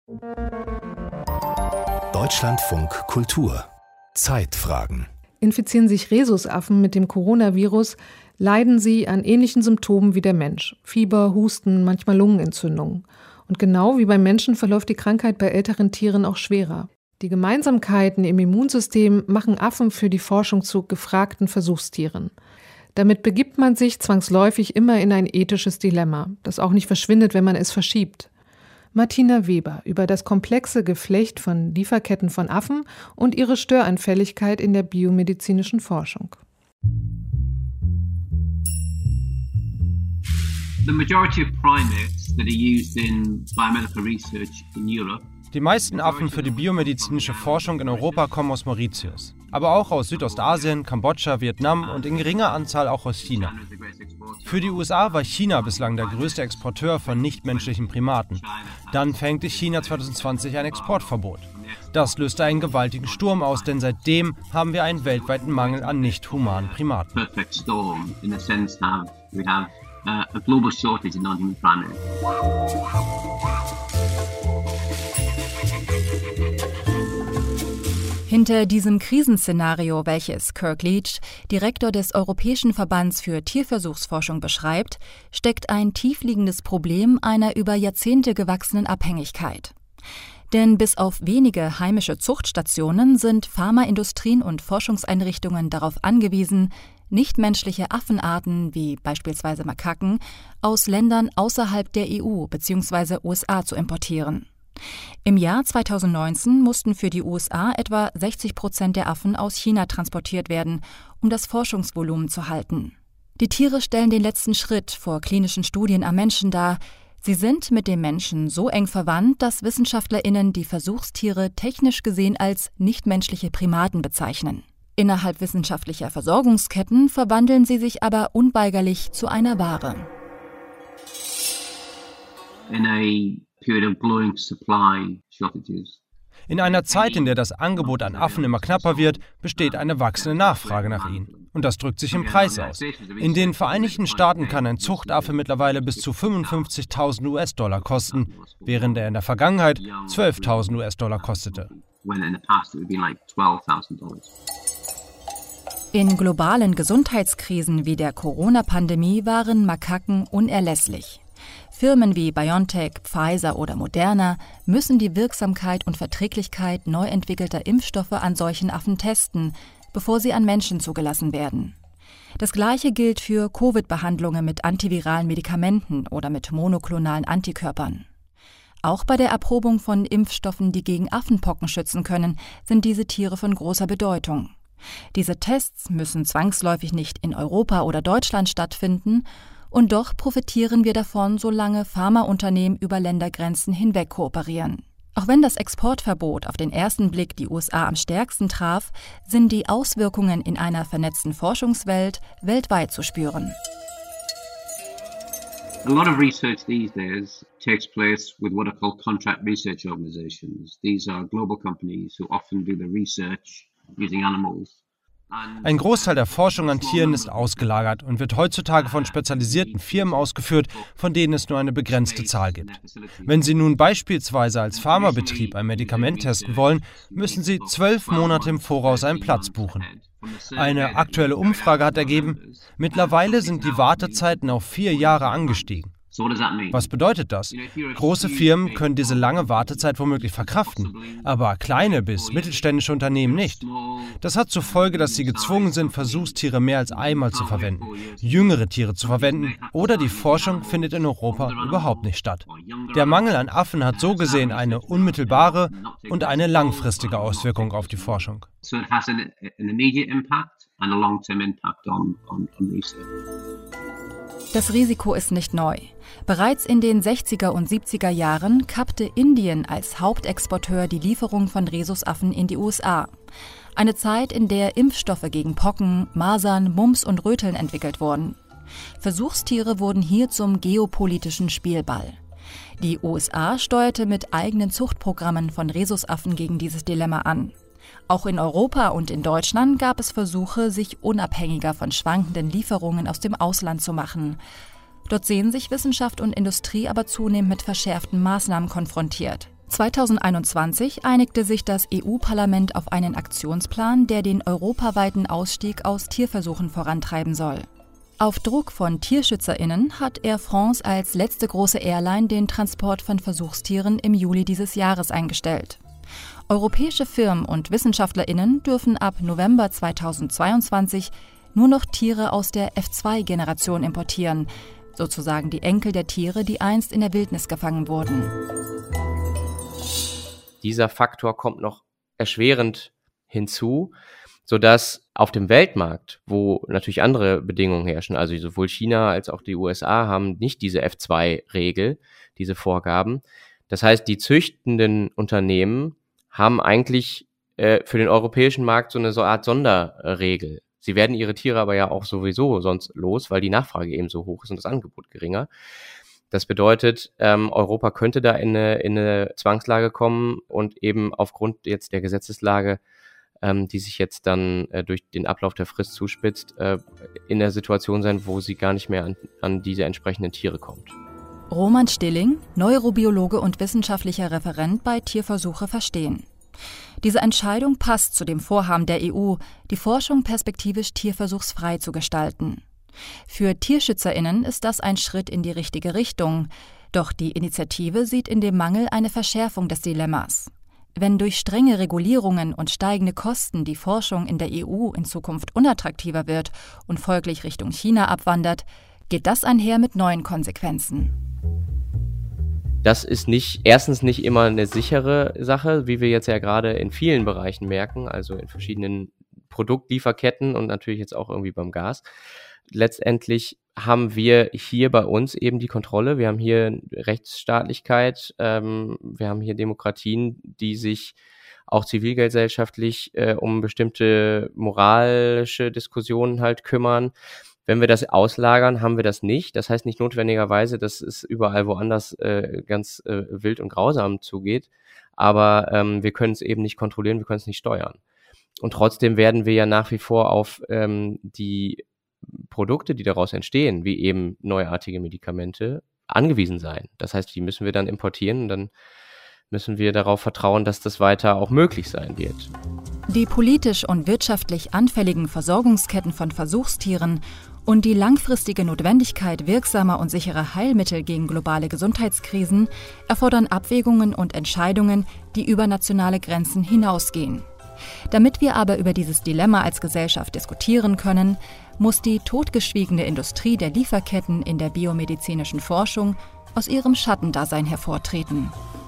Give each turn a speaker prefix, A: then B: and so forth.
A: Deutschlandfunk Kultur. Zeitfragen.
B: Infizieren sich Rhesusaffen mit dem Coronavirus, leiden sie an ähnlichen Symptomen wie der Mensch. Fieber, Husten, manchmal Lungenentzündungen. Und genau wie beim Menschen verläuft die Krankheit bei älteren Tieren auch schwerer. Die Gemeinsamkeiten im Immunsystem machen Affen für die Forschung zu gefragten Versuchstieren. Damit begibt man sich zwangsläufig immer in ein ethisches Dilemma, das auch nicht verschwindet, wenn man es verschiebt. Martina Weber über das komplexe Geflecht von Lieferketten von Affen und ihre Störanfälligkeit in der biomedizinischen Forschung.
C: The majority of primates that are used in biomedical research in Europe.
D: Die meisten Affen für die biomedizinische Forschung in Europa kommen aus Mauritius, aber auch aus Südostasien, Kambodscha, Vietnam und in geringer Anzahl auch aus China. Für die USA war China bislang der größte Exporteur von nichtmenschlichen Primaten. Dann verhängte China 2020 ein Exportverbot. Das löste einen gewaltigen Sturm aus, denn seitdem haben wir einen weltweiten Mangel an nicht-humanen Primaten.
C: A global shortage in non-human primates.
E: Hinter diesem Krisenszenario, welches Kirk Leach, Direktor des Europäischen Verbands für Tierversuchsforschung, beschreibt, steckt ein tiefliegendes Problem einer über Jahrzehnte gewachsenen Abhängigkeit. Denn bis auf wenige heimische Zuchtstationen sind Pharmaindustrien und Forschungseinrichtungen darauf angewiesen, nichtmenschliche Affenarten wie beispielsweise Makaken aus Ländern außerhalb der EU bzw. USA zu importieren. Im Jahr 2019 mussten für die USA etwa 60% der Affen aus China transportiert werden, um das Forschungsvolumen zu halten. Die Tiere stellen den letzten Schritt vor klinischen Studien am Menschen dar. Sie sind mit dem Menschen so eng verwandt, dass WissenschaftlerInnen die Versuchstiere technisch gesehen als nichtmenschliche Primaten bezeichnen. Innerhalb wissenschaftlicher Versorgungsketten verwandeln sie sich aber unweigerlich zu einer Ware.
D: In einer Zeit, in der das Angebot an Affen immer knapper wird, besteht eine wachsende Nachfrage nach ihnen. Und das drückt sich im Preis aus. In den Vereinigten Staaten kann ein Zuchtaffe mittlerweile bis zu 55.000 US-Dollar kosten, während er in der Vergangenheit 12.000 US-Dollar kostete.
E: In globalen Gesundheitskrisen wie der Corona-Pandemie waren Makaken unerlässlich. Firmen wie BioNTech, Pfizer oder Moderna müssen die Wirksamkeit und Verträglichkeit neu entwickelter Impfstoffe an solchen Affen testen, bevor sie an Menschen zugelassen werden. Das Gleiche gilt für Covid-Behandlungen mit antiviralen Medikamenten oder mit monoklonalen Antikörpern. Auch bei der Erprobung von Impfstoffen, die gegen Affenpocken schützen können, sind diese Tiere von großer Bedeutung. Diese Tests müssen zwangsläufig nicht in Europa oder Deutschland stattfinden, und doch profitieren wir davon, solange Pharmaunternehmen über Ländergrenzen hinweg kooperieren. Auch wenn das Exportverbot auf den ersten Blick die USA am stärksten traf, sind die Auswirkungen in einer vernetzten Forschungswelt weltweit zu spüren.
C: A lot of research these days takes place with what are called contract research organizations. These are global companies who often do the research using animals.
D: Ein Großteil der Forschung an Tieren ist ausgelagert und wird heutzutage von spezialisierten Firmen ausgeführt, von denen es nur eine begrenzte Zahl gibt. Wenn Sie nun beispielsweise als Pharmabetrieb ein Medikament testen wollen, müssen Sie 12 Monate im Voraus einen Platz buchen. Eine aktuelle Umfrage hat ergeben, mittlerweile sind die Wartezeiten auf 4 Jahre angestiegen. Was bedeutet das? Große Firmen können diese lange Wartezeit womöglich verkraften, aber kleine bis mittelständische Unternehmen nicht. Das hat zur Folge, dass sie gezwungen sind, Versuchstiere mehr als einmal zu verwenden, jüngere Tiere zu verwenden oder die Forschung findet in Europa überhaupt nicht statt. Der Mangel an Affen hat so gesehen eine unmittelbare und eine langfristige Auswirkung auf die Forschung.
E: Das Risiko ist nicht neu. Bereits in den 60er und 70er Jahren kappte Indien als Hauptexporteur die Lieferung von Rhesusaffen in die USA. Eine Zeit, in der Impfstoffe gegen Pocken, Masern, Mumps und Röteln entwickelt wurden. Versuchstiere wurden hier zum geopolitischen Spielball. Die USA steuerte mit eigenen Zuchtprogrammen von Rhesusaffen gegen dieses Dilemma an. Auch in Europa und in Deutschland gab es Versuche, sich unabhängiger von schwankenden Lieferungen aus dem Ausland zu machen. Dort sehen sich Wissenschaft und Industrie aber zunehmend mit verschärften Maßnahmen konfrontiert. 2021 einigte sich das EU-Parlament auf einen Aktionsplan, der den europaweiten Ausstieg aus Tierversuchen vorantreiben soll. Auf Druck von TierschützerInnen hat Air France als letzte große Airline den Transport von Versuchstieren im Juli dieses Jahres eingestellt. Europäische Firmen und WissenschaftlerInnen dürfen ab November 2022 nur noch Tiere aus der F2-Generation importieren, sozusagen die Enkel der Tiere, die einst in der Wildnis gefangen wurden.
F: Dieser Faktor kommt noch erschwerend hinzu, sodass auf dem Weltmarkt, wo natürlich andere Bedingungen herrschen, also sowohl China als auch die USA haben nicht diese F2-Regel, diese Vorgaben. Das heißt, die züchtenden Unternehmen haben eigentlich für den europäischen Markt so eine Art Sonderregel. Sie werden ihre Tiere aber ja auch sowieso sonst los, weil die Nachfrage eben so hoch ist und das Angebot geringer. Das bedeutet, Europa könnte da in eine Zwangslage kommen und eben aufgrund jetzt der Gesetzeslage, die sich jetzt dann durch den Ablauf der Frist zuspitzt, in der Situation sein, wo sie gar nicht mehr an diese entsprechenden Tiere kommt.
E: Roman Stilling, Neurobiologe und wissenschaftlicher Referent bei Tierversuche verstehen. Diese Entscheidung passt zu dem Vorhaben der EU, die Forschung perspektivisch tierversuchsfrei zu gestalten. Für TierschützerInnen ist das ein Schritt in die richtige Richtung. Doch die Initiative sieht in dem Mangel eine Verschärfung des Dilemmas. Wenn durch strenge Regulierungen und steigende Kosten die Forschung in der EU in Zukunft unattraktiver wird und folglich Richtung China abwandert, geht das einher mit neuen Konsequenzen.
F: Das ist erstens nicht immer eine sichere Sache, wie wir jetzt ja gerade in vielen Bereichen merken, also in verschiedenen Produktlieferketten und natürlich jetzt auch irgendwie beim Gas. Letztendlich haben wir hier bei uns eben die Kontrolle. Wir haben hier Rechtsstaatlichkeit, wir haben hier Demokratien, die sich auch zivilgesellschaftlich um bestimmte moralische Diskussionen halt kümmern. Wenn wir das auslagern, haben wir das nicht. Das heißt nicht notwendigerweise, dass es überall woanders ganz wild und grausam zugeht, aber wir können es eben nicht kontrollieren, wir können es nicht steuern. Und trotzdem werden wir ja nach wie vor auf die Produkte, die daraus entstehen, wie eben neuartige Medikamente, angewiesen sein. Das heißt, die müssen wir dann importieren und dann müssen wir darauf vertrauen, dass das weiter auch möglich sein wird.
E: Die politisch und wirtschaftlich anfälligen Versorgungsketten von Versuchstieren und die langfristige Notwendigkeit wirksamer und sicherer Heilmittel gegen globale Gesundheitskrisen erfordern Abwägungen und Entscheidungen, die über nationale Grenzen hinausgehen. Damit wir aber über dieses Dilemma als Gesellschaft diskutieren können, muss die totgeschwiegene Industrie der Lieferketten in der biomedizinischen Forschung aus ihrem Schattendasein hervortreten.